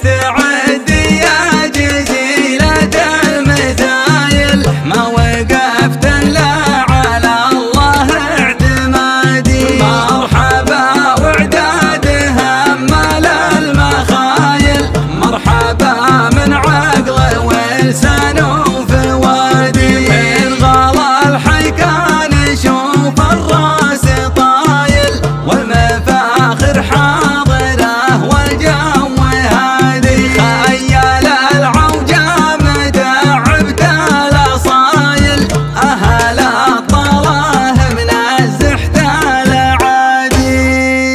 استعد يا جزيلة المثايل، ما وقفت إلا على الله اعتمادي. مرحبا وعداد همال المخايل، مرحبا من عقل ولسان وفوادي. من غلا الحي كان شوف الراس طايل، والمفاخر حاضره والجو هادي. خيال العوجة متعبت الاصايل، اهل الطلاه من الزحت العادي.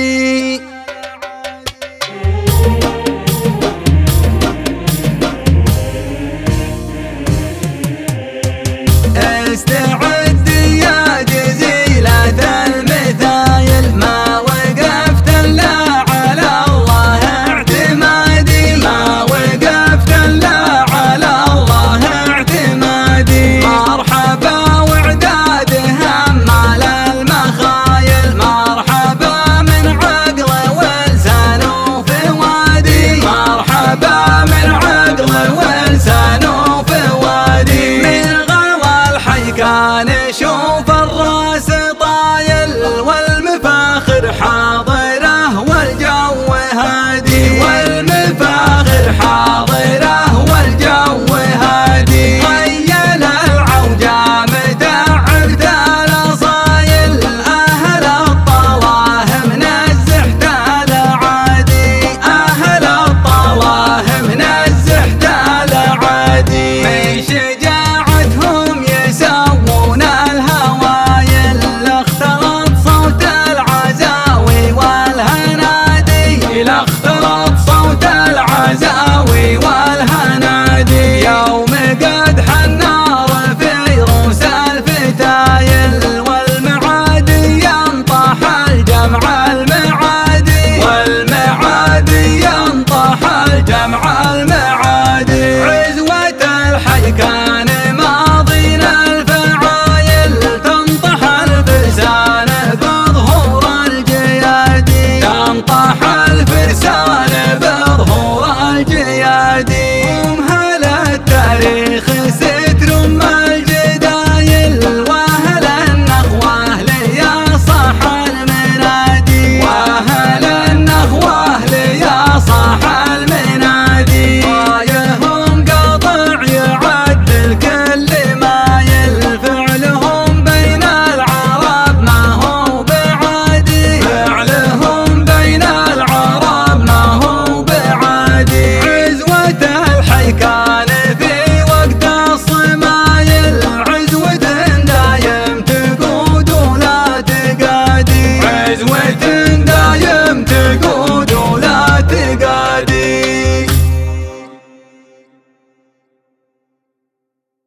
استعد يا جزيلة المثايل، ما وقفت إلا على الله اعتمادي. ما وقفت إلا على الله اعتمادي. مرحبا وعداد همال المخايل، مرحبا من عقل ولسان وفوادي. مرحبا من عقل ولسان وفوادي. من غلا الحي كان شوف الراس طايل، والمفاخر حاضره والجو هادي. والمفاخر حاضره والجو هادي. خيل العوجة متعبت الاصايل، اهل الطلاه من الزحت العادي. اهل الطلاه من الزحت العادي. من شجاعتهم يسوون الهوايل، اختلط صوت العزاوي والهنادي. اختلط صوت العزاوي والهنادي. يوم قدح النار في روس الفتايل، والمعادي ينطح الجمع المعادي. والمعادي ينطح الجمع المعادي. عزوة الحي كان ماضينا الفعايل، تنطح الفرسان بظهور الجيادي. تنطح